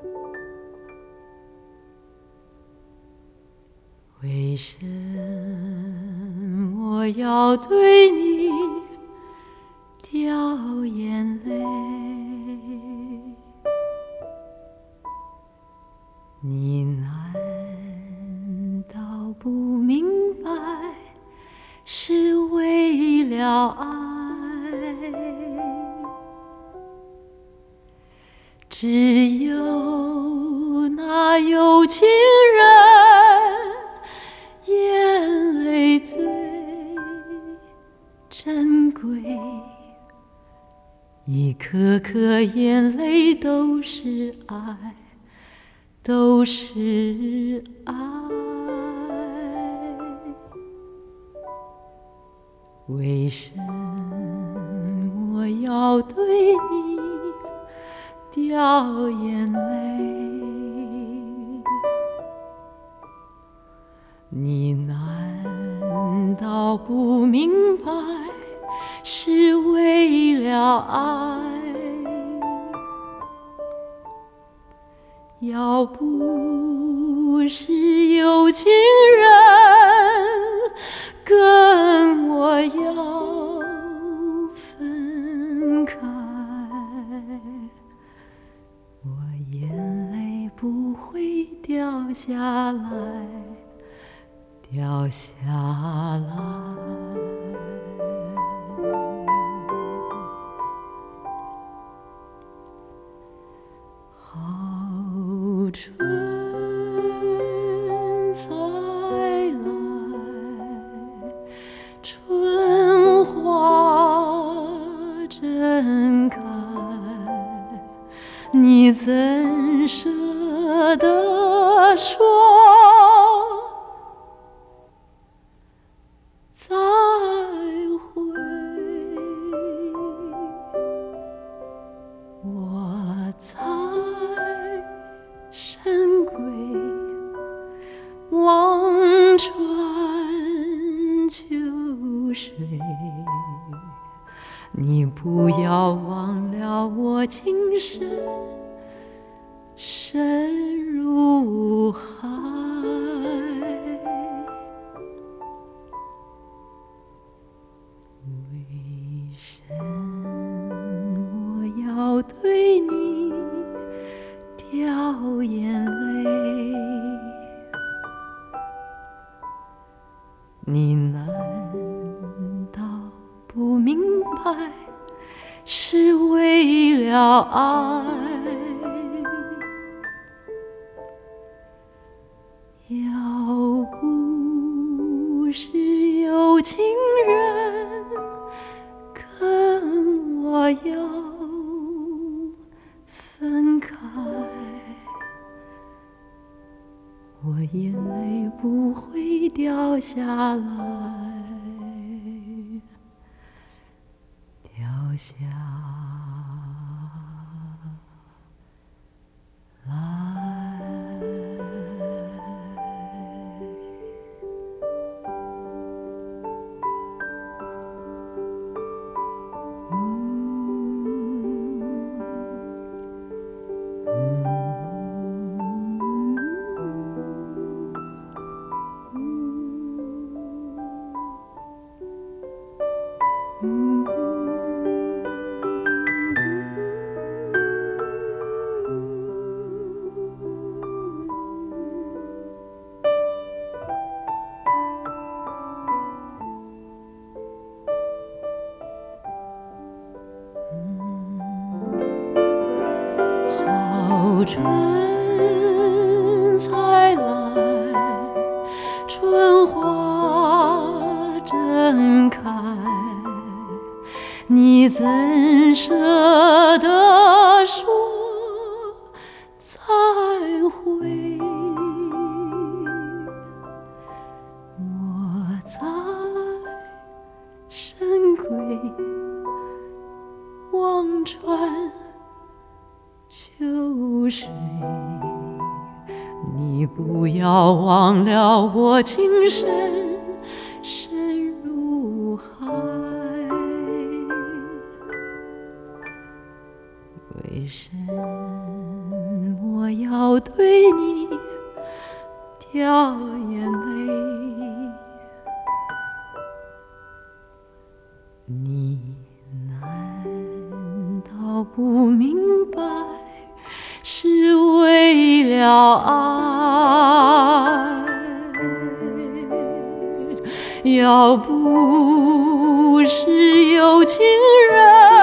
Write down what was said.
为什么要对你掉眼泪？你难道不明白，是为了爱？只有那有情人眼泪最珍贵，一颗颗眼泪都是爱，都是爱。为什么要对你掉眼泪？你难道不明白，是为了爱？要不是有情人跟我要分开，我眼泪不会掉下来，掉下来。好春才来，春花正开，你怎舍得说再会？我在深闺望穿秋水，你不要忘了我情深深如海。为什么要对你掉眼泪？你难道不明白，是为了爱？要不是有情人跟我要分开，我眼泪不会掉下来，掉下来。好春才来，春花正开，你怎舍得说再会？我在深闺望穿秋水，你不要忘了我情深深如海。为什么要对你掉眼泪。你难道不明白，是为了爱？要不是有情人